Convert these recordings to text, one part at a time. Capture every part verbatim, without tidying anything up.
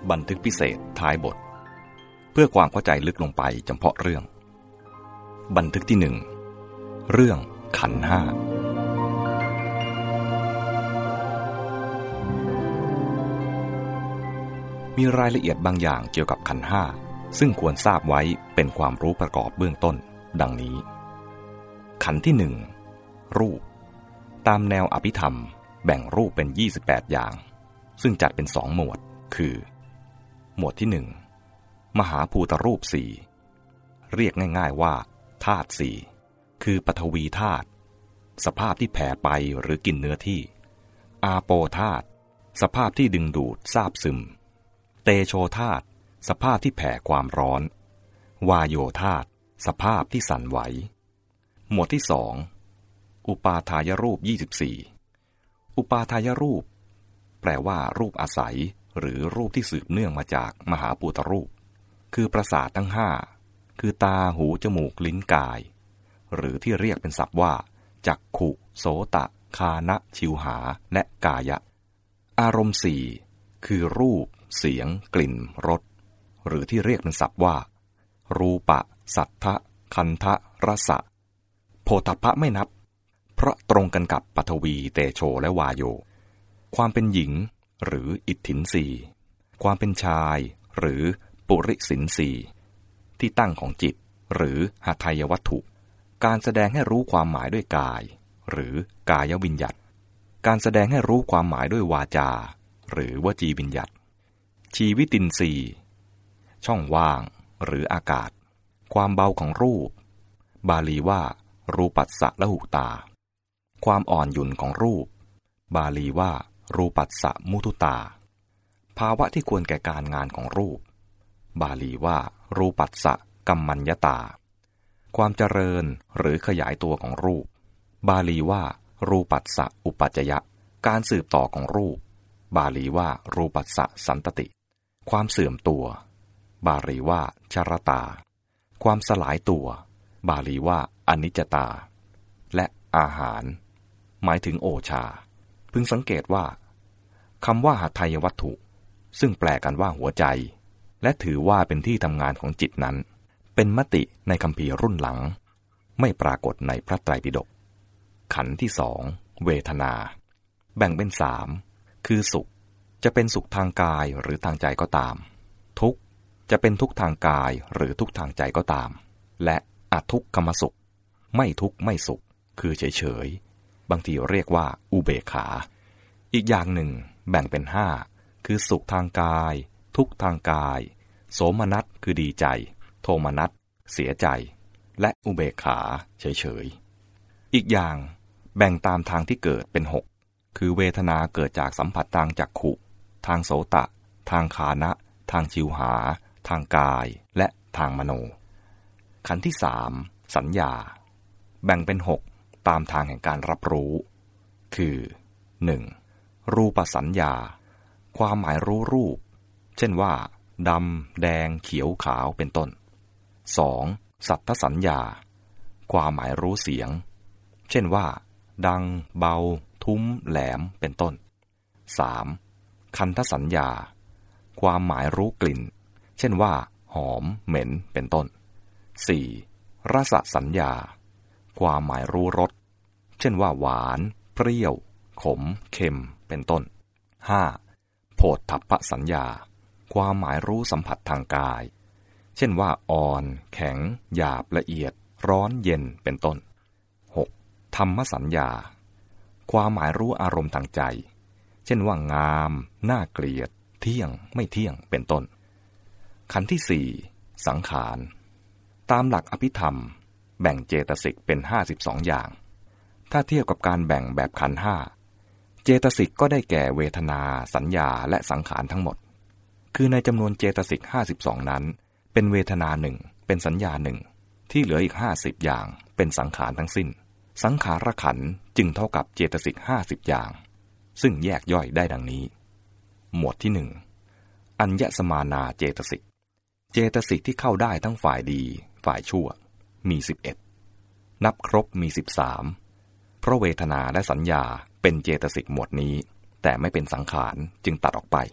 บันทึกพิเศษท้ายบทเพื่อความเข้าใจลึกลงไปเฉพาะเรื่องบันทึกที่หนึ่งเรื่องขันธ์ห้ามีรายละเอียดบางอย่างเกี่ยวกับขันธ์ห้าซึ่งควรทราบไว้เป็นความรู้ประกอบเบื้องต้นดังนี้ขันธ์ที่หนึ่งรูปตามแนวอภิธรรมแบ่งรูปเป็นยี่สิบแปดอย่างซึ่งจัดเป็นสองหมวดคือหมวดที่หนึ่งมหาภูตรูปสี่เรียกง่ายๆว่าธาตุสี่คือปฐวีธาตุสภาพที่แผ่ไปหรือกินเนื้อที่อาโปธาตุสภาพที่ดึงดูดซาบซึมเตโชธาตุสภาพที่แผ่ความร้อนวาโยธาตุสภาพที่สั่นไหวหมวดที่สองอุปาทายรูปยี่สิบสี่อุปาทายรูปแปลว่ารูปอาศัยหรือรูปที่สืบเนื่องมาจากมหาภูตรูปคือประสาททั้งห้าคือตาหูจมูกลิ้นกายหรือที่เรียกเป็นศัพท์ว่าจักขุโสตคานะชิวหาและกายะอารมณ์สี่คือรูปเสียงกลิ่นรสหรือที่เรียกเป็นศัพท์ว่ารูปะสัทธะคันธะรสะโผฏฐัพพะไม่นับเพราะตรงกันกับปฐวีเตโชและวาโยความเป็นหญิงหรืออิทธินสีความเป็นชายหรือปุริสินสีที่ตั้งของจิตหรือหทัยวัตถุการแสดงให้รู้ความหมายด้วยกายหรือกายวิญญัติการแสดงให้รู้ความหมายด้วยวาจาหรือวจีวิญญัติชีวิตินทรีย์ช่องว่างหรืออากาศความเบาของรูปบาลีว่ารูปัสสะละหุตาความอ่อนหยุ่นของรูปบาลีว่ารูปัสสะมุทุตาภาวะที่ควรแก่การงานของรูปบาลีว่ารูปัสสะกัมมัญญตาความเจริญหรือขยายตัวของรูปบาลีว่ารูปัสสะอุปัจจยะการสืบต่อของรูปบาลีว่ารูปัสสะสันตติความเสื่อมตัวบาลีว่าชรตาความสลายตัวบาลีว่าอนิจจตาและอาหารหมายถึงโอชาพึงสังเกตว่าคำว่าหทัยวัตถุซึ่งแปลกันว่าหัวใจและถือว่าเป็นที่ทำงานของจิตนั้นเป็นมติในคัมภีร์รุ่นหลังไม่ปรากฏในพระไตรปิฎกขันธ์ที่สองเวทนาแบ่งเป็นสามคือสุขจะเป็นสุขทางกายหรือทางใจก็ตามทุกข์จะเป็นทุกข์ทางกายหรือทุกข์ทางใจก็ตามและอทุกขมสุขไม่ทุกข์ไม่สุขคือเฉยๆบางทีเรียกว่าอุเบกขาอีกอย่างหนึ่งแบ่งเป็นห้าคือสุขทางกายทุกข์ทางกายโสมนัสคือดีใจโทมนัสเสียใจและอุเบกขาเฉยๆอีกอย่างแบ่งตามทางที่เกิดเป็นหกคือเวทนาเกิดจากสัมผัสทางจักขุทางโสตะทางคานะทางชิวหาทางกายและทางมโนขันธ์ที่สามสัญญาแบ่งเป็นหกตามทางแห่งการรับรู้คือหนึ่งรูปสัญญาความหมายรู้รูปเช่นว่าดำแดงเขียวขาวเป็นต้นสองสัทธสัญญาความหมายรู้เสียงเช่นว่าดังเบาทุ้มแหลมเป็นต้นสามคันธสัญญาความหมายรู้กลิ่นเช่นว่าหอมเหม็นเป็นต้นสี่รสสัญญาความหมายรู้รสเช่นว่าหวานเปรี้ยวขมเค็มเป็นต้นห้าโผฏฐัพพสัญญาความหมายรู้สัมผัสทางกายเช่นว่าอ่อนแข็งหยาบละเอียดร้อนเย็นเป็นต้นหกธัมมสัญญาความหมายรู้อารมณ์ทางใจเช่นว่างามน่าเกลียดเที่ยงไม่เที่ยงเป็นต้นขันธ์ที่สี่สังขารตามหลักอภิธรรมแบ่งเจตสิกเป็นห้าสิบสองอย่างถ้าเทียบกับการแบ่งแบบขันธ์ห้าเจตสิกก็ได้แก่เวทนาสัญญาและสังขารทั้งหมดคือในจำนวนเจตสิกห้าสิบสองนั้นเป็นเวทนาหนึ่งเป็นสัญญาหนึ่งที่เหลืออีกห้าสิบอย่างเป็นสังขารทั้งสิ้นสังขารขันธ์จึงเท่ากับเจตสิกห้าสิบอย่างซึ่งแยกย่อยได้ดังนี้หมวดที่หนึ่งอัญญสมานาเจตสิกเจตสิกที่เข้าได้ทั้งฝ่ายดีฝ่ายชั่วมีสิบเอ็ดนับครบมีสิบสามเพราะเวทนาและสัญญาเป็นเจตสิกหมวดนี้แต่ไม่เป็นสังขารจึงตัดออกไป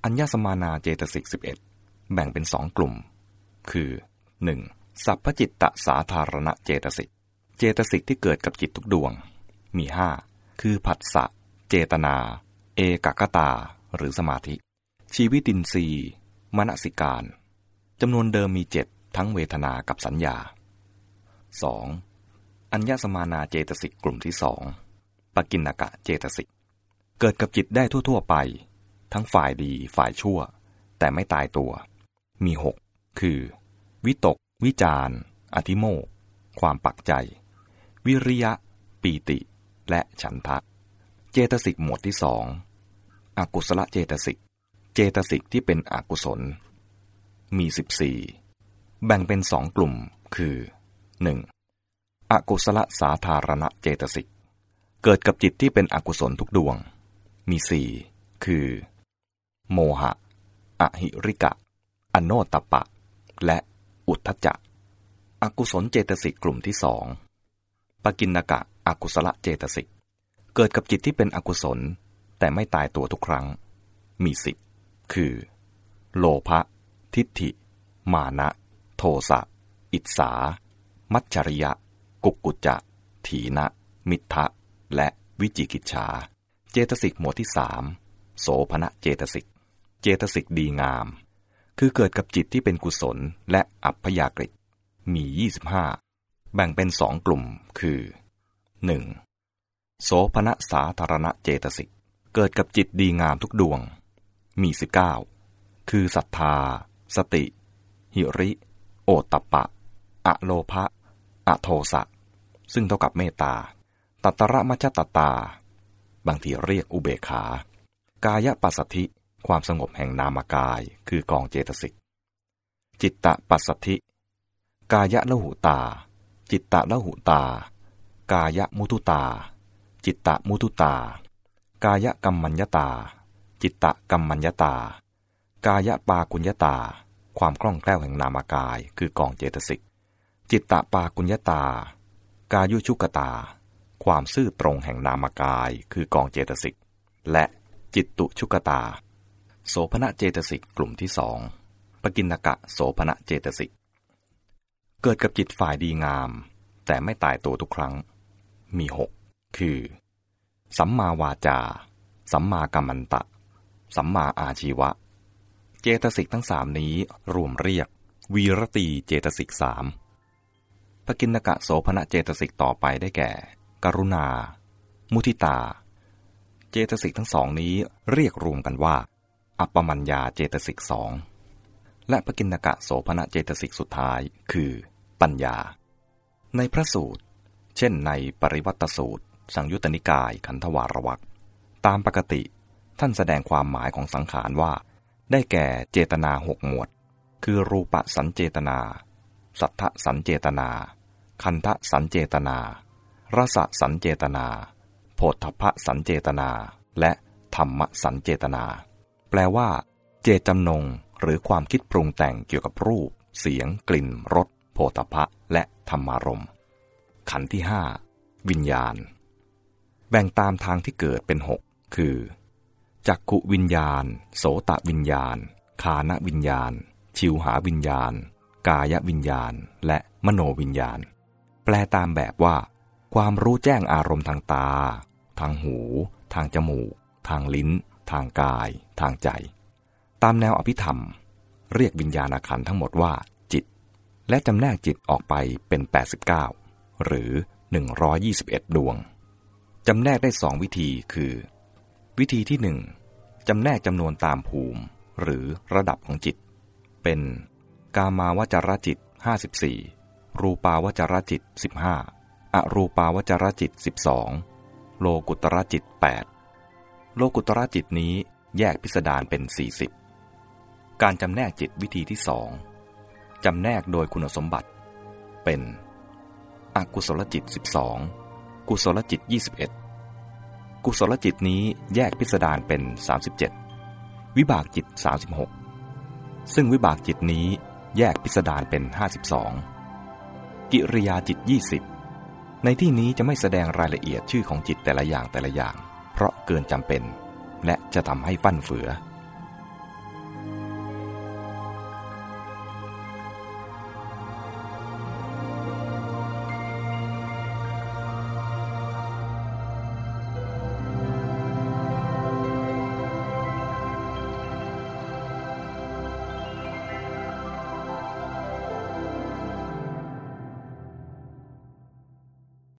อัญญสมานาเจตสิกสิบเอ็ดแบ่งเป็นสองกลุ่มคือ หนึ่ง. สัพพจิตตสาธารณเจตสิกเจตสิกที่เกิดกับจิตทุกดวงมีห้าคือผัสสะเจตนาเอกคตาหรือสมาธิชีวิตินทรีย์มนสิการจำนวนเดิมมีเจ็ดทั้งเวทนากับสัญญา สอง. อัญญสมานาเจตสิกกลุ่มที่สองปกิณณกะเจตสิกเกิดกับจิตได้ทั่วๆไปทั้งฝ่ายดีฝ่ายชั่วแต่ไม่ตายตัวมีหกคือวิตกวิจารอธิโมกข์ความปักใจวิริยะปีติและฉันทะเจตสิกหมวดที่สองอกุศลเจตสิกเจตสิกที่เป็นอกุศลมีสิบสี่แบ่งเป็นสองกลุ่มคือ หนึ่ง. อกุศลสาธารณเจตสิกเกิดกับจิตที่เป็นอกุศลทุกดวงมีสี่คือโมหะอหิริกะอโนตตัปปะและอุทธัจจะอกุศลเจตสิกกลุ่มที่สองปกิณณกะอกุศลเจตสิกเกิดกับจิตที่เป็นอกุศลแต่ไม่ตายตัวทุกครั้งมีสิบคือโลภะทิฏฐิมานะโทสะอิจฉามัจฉริยะกุกกุจจะถีนะมิทธะและวิจิกิจฉาเจตสิกหมวดที่สามโสภณเจตสิกเจตสิกดีงามคือเกิดกับจิตที่เป็นกุศลและอัพยากฤิมียี่สิบห้าแบ่งเป็นสองกลุ่มคือ หนึ่ง. โสภณสาธารณเจตสิกเกิดกับจิตดีงามทุกดวงมีสิบเก้าคือศรัทธาสติหิริโอตตัปปะอโลภะอโทสะซึ่งเท่ากับเมตตาตัตระมัจจตตาบางทีเรียกอุเบกขากายปัสสัทธิความสงบแห่งนามกายคือกองเจตสิกจิตตปัสสัทธิกายละหุตาจิตตละหุตากายมุทุตาจิตตมุทุตากายกัมมัญญตาจิตตกัมมัญญตากายปากุญญตาความคล่องแคล่วแห่งนามกายคือกองเจตสิกจิตตปากุญญตากายุชุกตาความซื่อตรงแห่งนามกายคือกองเจตสิกและจิตตุชุกตาโสภณเจตสิกกลุ่มที่สองปกิณณกะโสภณเจตสิกเกิดกับจิตฝ่ายดีงามแต่ไม่ตายตัวทุกครั้งมีหกคือสัมมาวาจาสัมมากัมมันตะสัมมาอาชีวะเจตสิกทั้งสามนี้รวมเรียกวีรตีเจตสิกสามปกิณณกะโสภณเจตสิกต่อไปได้แก่กรุณามุทิตาเจตสิกทั้งสองนี้เรียกรวมกันว่าอัปปมัญญาเจตสิกสองและปกิณณกะโสภณเจตสิกสุดท้ายคือปัญญาในพระสูตรเช่นในปริวัตตสูตรสังยุตตนิกายขันธวารวรรคตามปกติท่านแสดงความหมายของสังขารว่าได้แก่เจตนาหกหมวดคือรูปสัญเจตนาสัทธสัญเจตนาคันธสัญเจตนารสสัญเจตนาโผฏฐัพพสัญเจตนาและธัมมสัญเจตนาแปลว่าเจตจำนงหรือความคิดปรุงแต่งเกี่ยวกับรูปเสียงกลิ่นรสโผฏฐัพพะและธรรมารมณ์ขันธ์ที่ห้าวิญญาณแบ่งตามทางที่เกิดเป็นหกคือจักขุวิญญาณโสตวิญญาณฆานวิญญาณชิวหาวิญญาณกายวิญญาณและมโนวิญญาณแปลตามแบบว่าความรู้แจ้งอารมณ์ทางตาทางหูทางจมูกทางลิ้นทางกายทางใจตามแนวอภิธรรมเรียกวิญญาณขันธ์ทั้งหมดว่าจิตและจำแนกจิตออกไปเป็นแปดสิบเก้าหรือหนึ่งร้อยยี่สิบเอ็ดดวงจำแนกได้สองวิธีคือวิธีที่หนึ่งจำแนกจำนวนตามภูมิหรือระดับของจิตเป็นกามาวจรจิตห้าสิบสี่รูปาวจรจิตสิบห้าอรูปาวจรจิตสิบสองโลกุตรจิตแปดโลกุตรจิตนี้แยกพิสดารเป็นสี่สิบการจำแนกจิตวิธีที่สองจำแนกโดยคุณสมบัติเป็นอกุศลจิตสิบสองกุศลจิตยี่สิบเอ็ดกุศลจิตนี้แยกพิสดารเป็นสามสิบเจ็ดวิบากจิตสามสิบหกซึ่งวิบากจิตนี้แยกพิสดารเป็นห้าสิบสองกิริยาจิตยี่สิบในที่นี้จะไม่แสดงรายละเอียดชื่อของจิตแต่ละอย่างแต่ละอย่างเพราะเกินจำเป็นและจะทำให้ฟั่นเฟือ